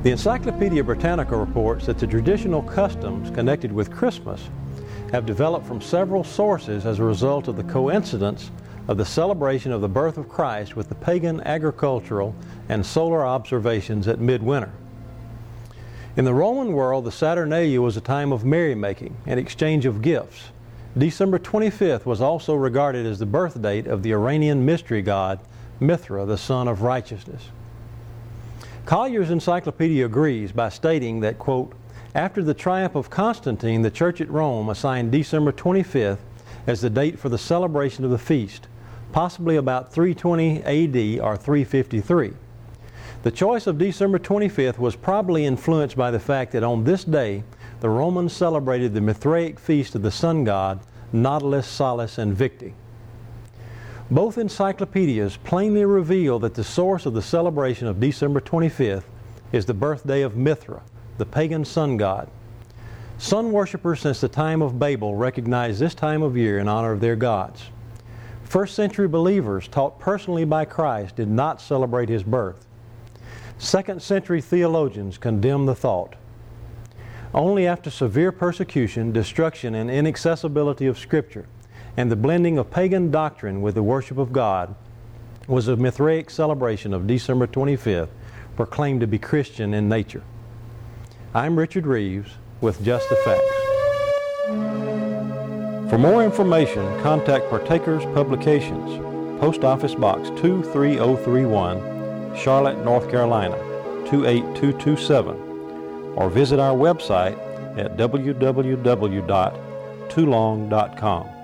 The Encyclopedia Britannica reports that the traditional customs connected with Christmas have developed from several sources as a result of the coincidence of the celebration of the birth of Christ with the pagan agricultural and solar observations at midwinter. In the Roman world, the Saturnalia was a time of merrymaking and exchange of gifts. December 25th was also regarded as the birth date of the Iranian mystery god Mithra, the son of righteousness. Collier's encyclopedia agrees by stating that, quote, after the triumph of Constantine, the church at Rome assigned December 25th as the date for the celebration of the feast, possibly about 320 AD or 353. The choice of December 25th was probably influenced by the fact that on this day the Romans celebrated the Mithraic feast of the sun god Nautilus, Salus, and Victi. Both encyclopedias plainly reveal that the source of the celebration of December 25th is the birthday of Mithra, the pagan sun god. Sun worshippers since the time of Babel recognized this time of year in honor of their gods. First-century believers taught personally by Christ did not celebrate his birth. Second-century theologians condemned the thought. Only after severe persecution, destruction, and inaccessibility of Scripture, and the blending of pagan doctrine with the worship of God, was the Mithraic celebration of December 25th proclaimed to be Christian in nature. I'm Richard Reeves with Just the Facts. For more information, contact Partakers Publications, Post Office Box 23031, Charlotte, North Carolina 28227, or visit our website at www.toolong.com.